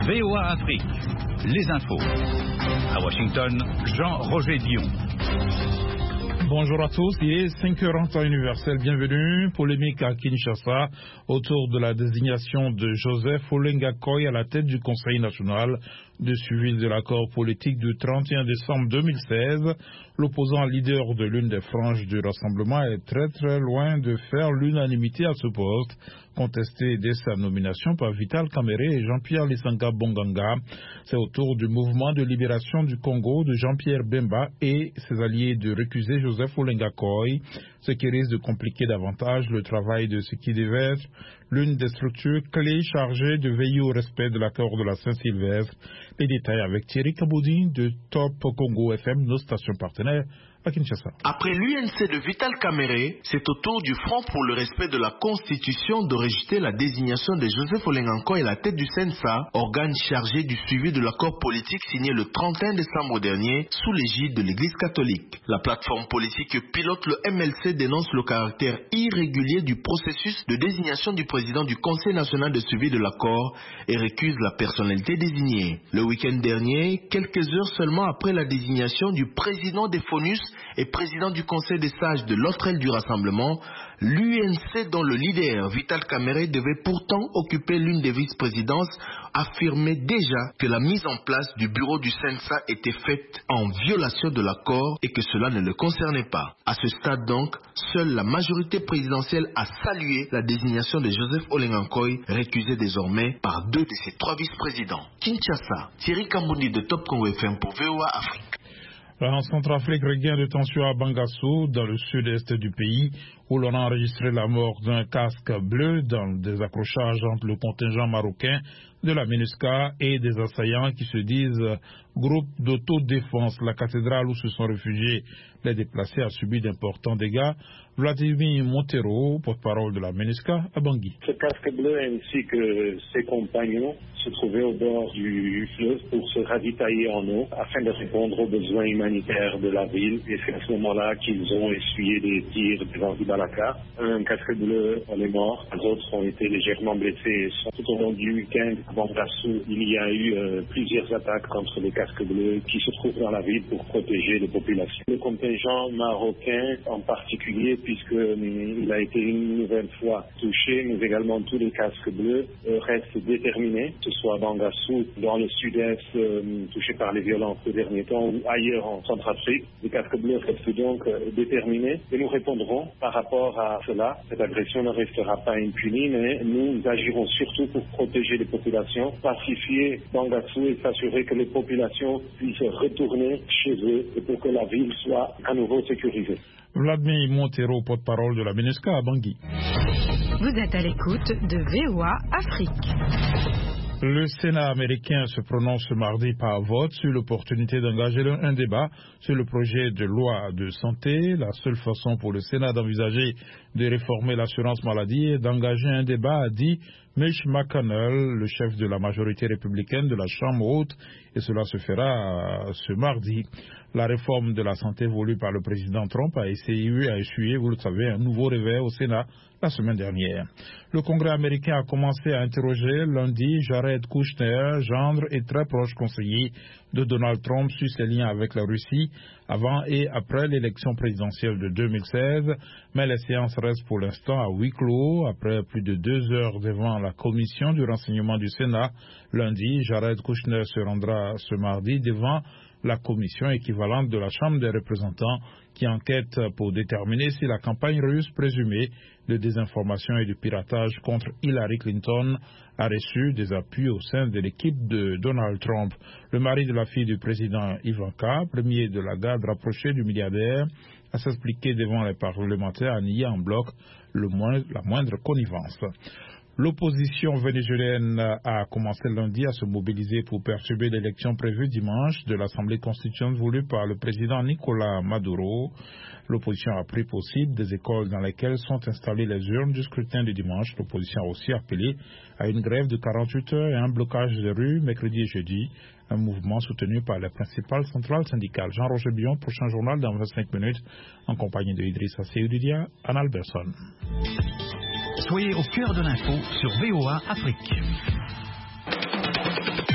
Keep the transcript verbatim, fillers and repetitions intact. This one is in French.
V O A Afrique, les infos. À Washington, Jean-Roger Dion. Bonjour à tous, il est cinq heures en temps universel, bienvenue. Polémique à Kinshasa autour de la désignation de Joseph Olenga Koy à la tête du Conseil national de suivi de l'accord politique du trente et un décembre deux mille seize. L'opposant leader de l'une des franges du rassemblement est très très loin de faire l'unanimité à ce poste, contesté dès sa nomination par Vital Kamerhe et Jean-Pierre Lisanga Bonganga. C'est au tour du mouvement de libération du Congo de Jean-Pierre Bemba et ses alliés de récuser Joseph Olenga Koy, ce qui risque de compliquer davantage le travail de ce qui devait être l'une des structures clés chargées de veiller au respect de l'accord de la Saint-Sylvestre. Les détails avec Thierry Kaboudi de Top Congo F M, nos stations partenaires à Kinshasa. Après l'U N C de Vital Kamerhe, c'est au tour du Front pour le respect de la Constitution de rejeter la désignation de Joseph Olenga Koy à la tête du C E N S A, organe chargé du suivi de l'accord politique signé le trente et un décembre dernier sous l'égide de l'Église catholique. La plateforme politique que pilote le M L C dénonce le caractère irrégulier du processus de désignation du président du Conseil national de suivi de l'accord et récuse la personnalité désignée. Le week-end dernier, quelques heures seulement après la désignation du président des FONUS et président du Conseil des sages de l'autre aile du rassemblement, l'U N C dont le leader Vital Kamerhe devait pourtant occuper l'une des vice-présidences affirmait déjà que la mise en place du bureau du C E N S A était faite en violation de l'accord et que cela ne le concernait pas. À ce stade donc, seule la majorité présidentielle a salué la désignation de Joseph Olenga Koy, récusé désormais par deux de ses trois vice-présidents. Kinshasa, Thierry Kambundi de Top Congo F M pour V O A Afrique. En Centrafrique, regain de tension à Bangassou, dans le sud-est du pays, où l'on a enregistré la mort d'un casque bleu dans des accrochages entre le contingent marocain de la MINUSCA et des assaillants qui se disent groupe d'autodéfense. La cathédrale où se sont réfugiés les déplacés a subi d'importants dégâts. Vladimir Montero, porte-parole de la MINUSCA, à Bangui. Ce casque bleu ainsi que ses compagnons se trouvaient au bord du fleuve pour se ravitailler en eau afin de répondre aux besoins humanitaires de la ville. Et c'est à ce moment-là qu'ils ont essuyé des tirs des anti-Balaka. Un casque bleu en est mort, les autres ont été légèrement blessés. Tout au long du week-end, à Bangassou, il y a eu euh, plusieurs attaques contre les casques bleus qui se trouvent dans la ville pour protéger les populations. Le contingent marocain en particulier, puisque euh, il a été une nouvelle fois touché, mais également tous les casques bleus euh, restent déterminés, que ce soit à Bangassou, dans le sud-est, euh, touché par les violences ces derniers temps, ou ailleurs en Centrafrique. Les casques bleus restent donc euh, déterminés et nous répondrons par rapport à cela. Cette agression ne restera pas impunie, mais nous agirons surtout pour protéger les populations, pacifier Bangassou et s'assurer que les populations puissent retourner chez eux et pour que la ville soit à nouveau sécurisée. Vladimir Montero, porte-parole de la MINUSCA à Bangui. Vous êtes à l'écoute de V O A Afrique. Le Sénat américain se prononce ce mardi par vote sur l'opportunité d'engager un débat sur le projet de loi de santé. La seule façon pour le Sénat d'envisager de réformer l'assurance maladie est d'engager un débat, a dit Mitch McConnell, le chef de la majorité républicaine de la Chambre haute, et cela se fera ce mardi. La réforme de la santé voulue par le président Trump a essayé, a essuyé, vous le savez, un nouveau réveil au Sénat la semaine dernière. Le Congrès américain a commencé à interroger lundi Jared Kushner, gendre et très proche conseiller de Donald Trump sur ses liens avec la Russie avant et après l'élection présidentielle de deux mille seize, mais les séances restent pour l'instant à huis clos. Après plus de deux heures devant la commission du renseignement du Sénat, lundi, Jared Kushner se rendra ce mardi devant la commission équivalente de la Chambre des représentants qui enquête pour déterminer si la campagne russe présumée de désinformation et de piratage contre Hillary Clinton a reçu des appuis au sein de l'équipe de Donald Trump. Le mari de la fille du président Ivanka, premier de la garde rapprochée du milliardaire, a s'expliqué devant les parlementaires à nier en bloc le moins, la moindre connivence. L'opposition vénézuélienne a commencé lundi à se mobiliser pour perturber l'élection prévue dimanche de l'Assemblée constituante voulue par le président Nicolás Maduro. L'opposition a pris pour cible des écoles dans lesquelles sont installées les urnes du scrutin de dimanche. L'opposition a aussi appelé à une grève de quarante-huit heures et un blocage des rues mercredi et jeudi. Un mouvement soutenu par les principales centrales syndicales. Jean-Roger Bion, prochain journal dans vingt-cinq minutes, en compagnie de Idrissa Seydoudia, Anna Alberson. Soyez au cœur de l'info sur V O A Afrique.